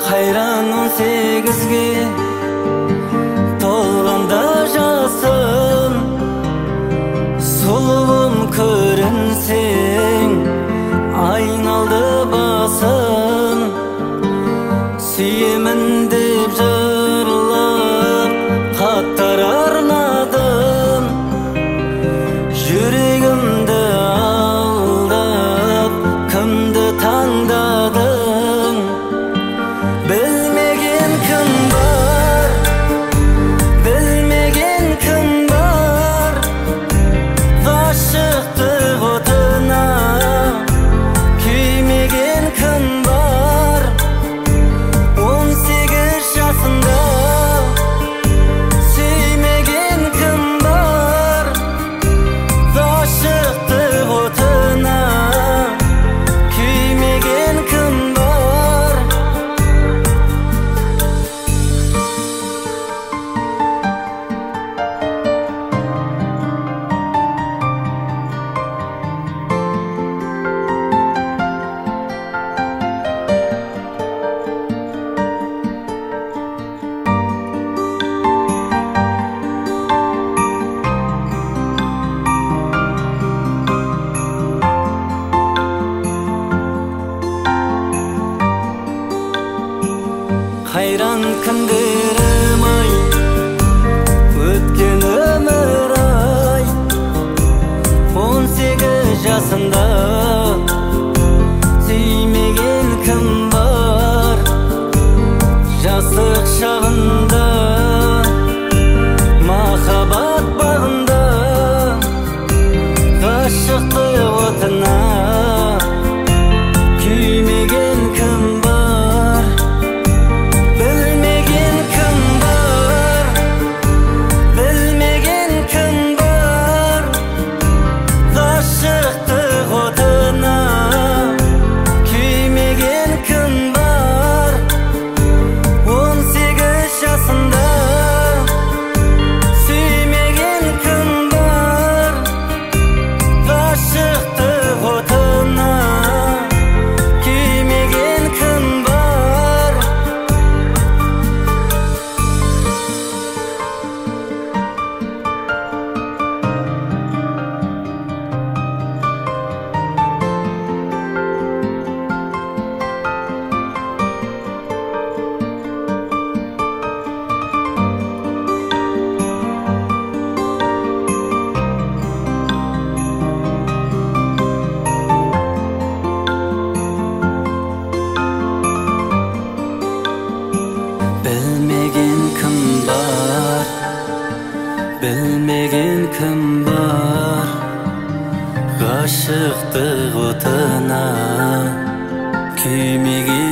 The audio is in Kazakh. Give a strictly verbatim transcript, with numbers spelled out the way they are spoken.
Кайран он сегизге толганда жасым, сулуум көрүнсең айналды басым. Сүйемін деп жырлап хаттар арнадым, жүрегімді алдап кімді таңдадың? Білмеген кім бар, білмеген кім бар, ғашықтық отына күймеген кім бар? Он сегіз жасында сүймеген кім бар, ғашықтық отына күймеген кім бар? Қайран күндерім ай, өткен өмір ай. Он сегіз жасында сүймеген кім бар? Жастық шағында махаббат бағында ғашықтық отына күймеген кім бар? Білмеген кім бар, білмеген кім бар, ғашықтық отына күймеген кім бар? Он сегіз жасында сүймеген кім бар, ғашықтық отына күймеген кім бар? Білмеген кім бар, білмеген кім бар, ғашықтық отына күймеген